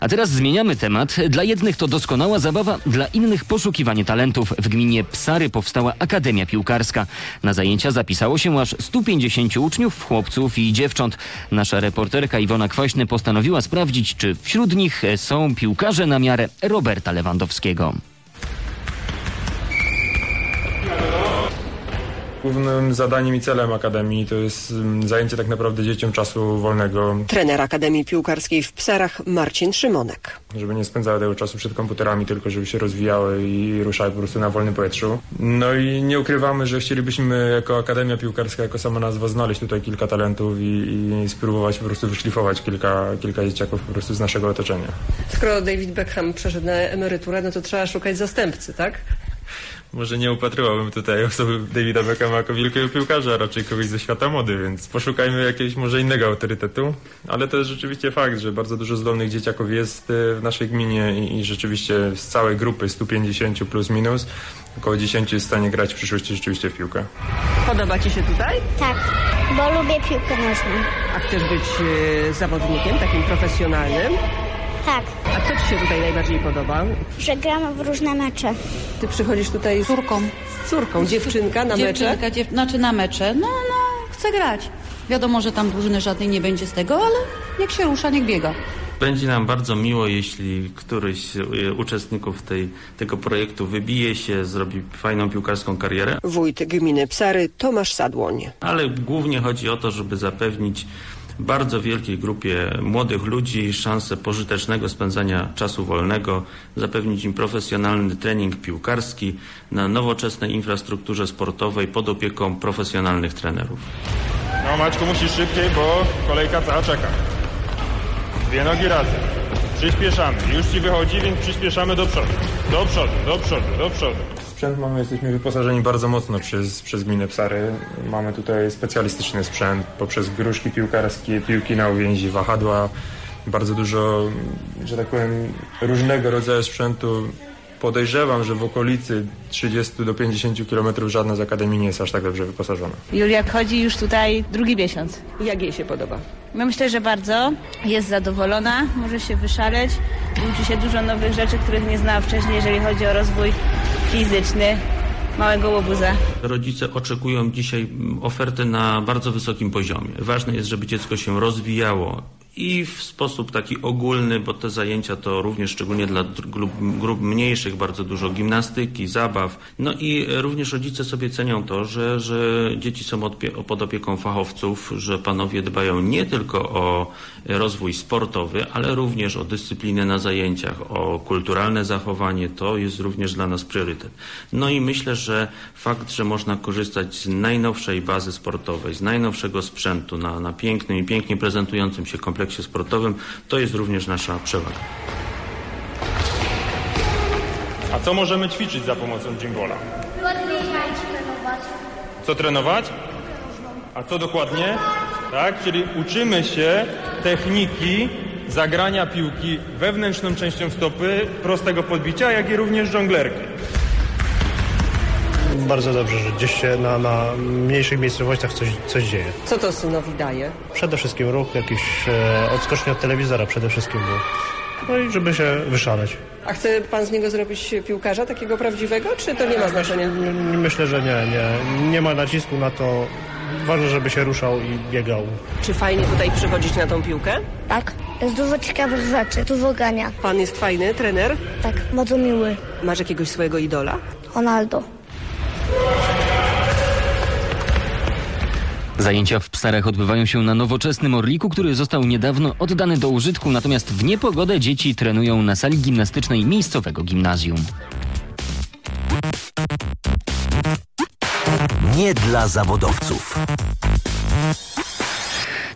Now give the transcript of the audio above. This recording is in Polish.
A teraz zmieniamy temat. Dla jednych to doskonała zabawa, dla innych poszukiwanie talentów. W gminie Psary powstała Akademia Piłkarska. Na zajęcia zapisało się aż 150 uczniów, chłopców i dziewcząt. Nasza reporterka Iwona Kwaśny postanowiła sprawdzić, czy wśród nich są piłkarze na miarę Roberta Lewandowskiego. Głównym zadaniem i celem Akademii to jest zajęcie tak naprawdę dzieciom czasu wolnego. Trener Akademii Piłkarskiej w Psarach Marcin Szymonek. Żeby nie spędzały tego czasu przed komputerami, tylko żeby się rozwijały i ruszały po prostu na wolnym powietrzu. No i nie ukrywamy, że chcielibyśmy jako Akademia Piłkarska, jako sama nazwa, znaleźć tutaj kilka talentów i spróbować po prostu wyszlifować kilka dzieciaków po prostu z naszego otoczenia. Skoro David Beckham przeszedł na emeryturę, no to trzeba szukać zastępcy, tak? Może nie upatrywałbym tutaj osoby Davida Beckhama jako wielkiego piłkarza, a raczej kogoś ze świata mody, więc poszukajmy jakiegoś może innego autorytetu. Ale to jest rzeczywiście fakt, że bardzo dużo zdolnych dzieciaków jest w naszej gminie i rzeczywiście z całej grupy 150 plus minus około 10 jest w stanie grać w przyszłości rzeczywiście w piłkę. Podoba Ci się tutaj? Tak, bo lubię piłkę nożną. A chcesz być zawodnikiem, takim profesjonalnym? Tak, A co Ci się tutaj najbardziej podoba? że gramy w różne mecze. Ty przychodzisz tutaj z córką, dziewczynka na mecze? Znaczy na mecze. No, chcę grać. Wiadomo, że tam drużyny żadnej nie będzie z tego, ale niech się rusza, niech biega. Będzie nam bardzo miło, jeśli któryś z uczestników tego projektu wybije się, zrobi fajną piłkarską karierę. Wójt gminy Psary Tomasz Sadłoń. Ale głównie chodzi o to, żeby zapewnić bardzo wielkiej grupie młodych ludzi szansę pożytecznego spędzania czasu wolnego, zapewnić im profesjonalny trening piłkarski na nowoczesnej infrastrukturze sportowej pod opieką profesjonalnych trenerów. No Maćku, musisz szybciej, bo kolejka cała czeka. 2 nogi razem. Przyspieszamy. Już Ci wychodzi, więc przyspieszamy do przodu. Do przodu, do przodu, do przodu. Sprzęt jesteśmy wyposażeni bardzo mocno przez gminę Psary. Mamy tutaj specjalistyczny sprzęt poprzez gruszki piłkarskie, piłki na uwięzi, wahadła. Bardzo dużo, że tak powiem, różnego rodzaju sprzętu. Podejrzewam, że w okolicy 30 do 50 km żadna z akademii nie jest aż tak dobrze wyposażona. Julia chodzi już tutaj drugi miesiąc. Jak jej się podoba? No myślę, że bardzo. Jest zadowolona, może się wyszaleć. Uczy się dużo nowych rzeczy, których nie znała wcześniej, jeżeli chodzi o rozwój fizyczny małego łobuza. Rodzice oczekują dzisiaj oferty na bardzo wysokim poziomie. Ważne jest, żeby dziecko się rozwijało i w sposób taki ogólny, bo te zajęcia to również szczególnie dla grup mniejszych bardzo dużo gimnastyki, zabaw. No i również rodzice sobie cenią to, że dzieci są pod opieką fachowców, że panowie dbają nie tylko o rozwój sportowy, ale również o dyscyplinę na zajęciach, o kulturalne zachowanie. To jest również dla nas priorytet. No i myślę, że fakt, że można korzystać z najnowszej bazy sportowej, z najnowszego sprzętu na pięknym i pięknie prezentującym się kompleksie sportowym, to jest również nasza przewaga. A co możemy ćwiczyć za pomocą gimbola? Trenować. Co trenować? A co dokładnie? Tak, czyli uczymy się techniki zagrania piłki wewnętrzną częścią stopy, prostego podbicia, jak i również żonglerki. Bardzo dobrze, że gdzieś się na mniejszych miejscowościach coś dzieje. Co to synowi daje? Przede wszystkim ruch, jakiś odskocznie od telewizora przede wszystkim był. No i żeby się wyszaleć. A chce pan z niego zrobić piłkarza takiego prawdziwego, czy to nie ma znaczenia? Myślę, że nie ma nacisku na to. Ważne, żeby się ruszał i biegał. Czy fajnie tutaj przychodzić na tą piłkę? Tak, jest dużo ciekawych rzeczy, dużo grania. Pan jest fajny, trener? Tak, bardzo miły. Masz jakiegoś swojego idola? Ronaldo. Zajęcia w Psarach odbywają się na nowoczesnym Orliku, który został niedawno oddany do użytku, natomiast w niepogodę dzieci trenują na sali gimnastycznej miejscowego gimnazjum. Nie dla zawodowców.